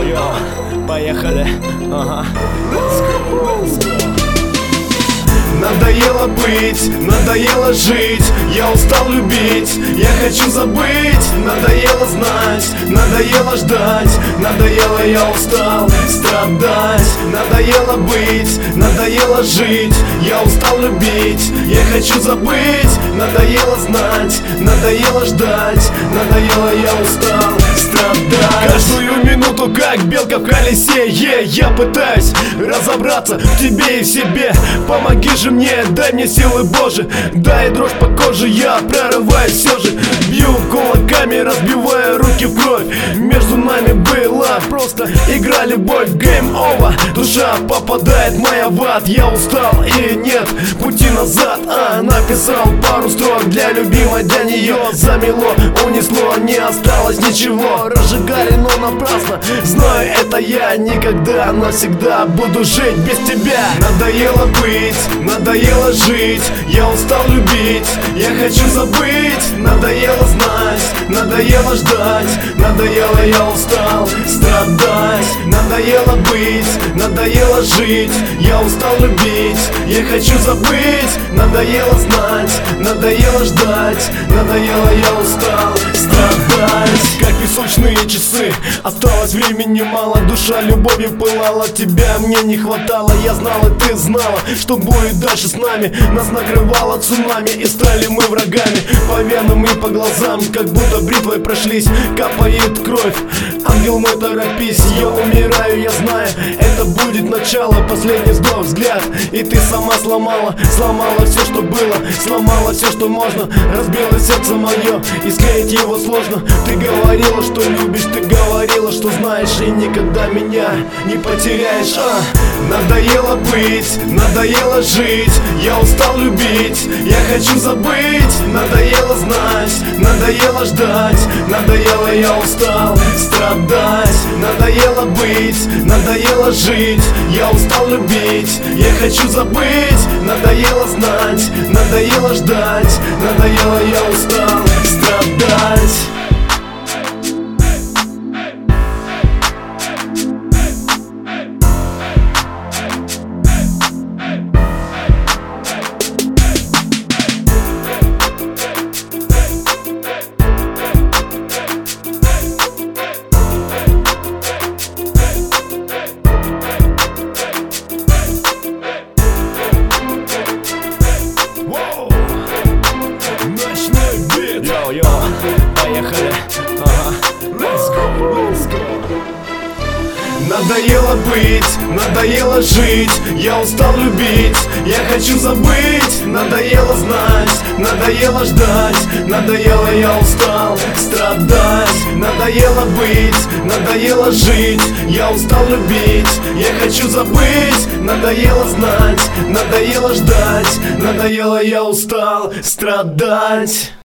Йоу-йоу, поехали. Ага. Надоело быть, надоело жить, я устал любить, я хочу забыть. Надоело знать, надоело ждать, надоело, я устал страдать. Надоело быть, надоело жить, я устал любить, я хочу забыть. Надоело знать, надоело ждать, надоело, я устал страдать. Каждую минуту как белка в колесе, я пытаюсь разобраться в тебе и в себе. Помоги же мне, дай мне силы Божьи, дай дрожь по коже, я прорываюсь все же. Бью кулаками, разбивая руки в кровь. Между нами была просто игра, любовь, game over. Душа попадает моя в ад, я устал и нет пути назад. Написал пару строк для любимой, для нее замело, унесло, не осталось ничего. Разжигали, но напрасно, знаю, это я никогда, навсегда буду жить без тебя. Надоело быть, надоело жить, я устал любить, я хочу забыть. Надоело знать, надоело ждать, надоело, я устал страдать. Надоело быть, надоело жить, я устал любить, я хочу забыть. Надоело знать, надоело ждать, надоело, я устал страдать. Как песочные часы, осталось времени мало, душа любовью пылала, тебя мне не хватало. Я знал и ты знала, что будет дальше с нами. Нас накрывало цунами и стали мы врагами. По венам и по глазам, как будто бритвой прошлись, капает кровь. Ангел мой, торопись, я умираю, я знаю, это будет начало, последний вздох, взгляд. И ты сама сломала, сломала все, что было, сломала все, что можно. Разбила сердце мое, и склеить его сложно. Ты говорила, что любишь, ты говорила, что знаешь, и никогда меня не потеряешь. Надоело быть, надоело жить, я устал любить, я хочу забыть. Надоело знать, надоело ждать, надоело, я устал страдать. Надоело быть, надоело жить, я устал любить, я хочу забыть. Надоело знать, надоело ждать, надоело, я устал страдать. Йоу-йоу, поехали. Ага. Let's go. Надоело быть, надоело жить, я устал любить, я хочу забыть. Надоело знать, надоело ждать, надоело, я устал страдать. Надоело быть, надоело жить, я устал любить, я хочу забыть. Надоело знать, надоело ждать, надоело, я устал страдать.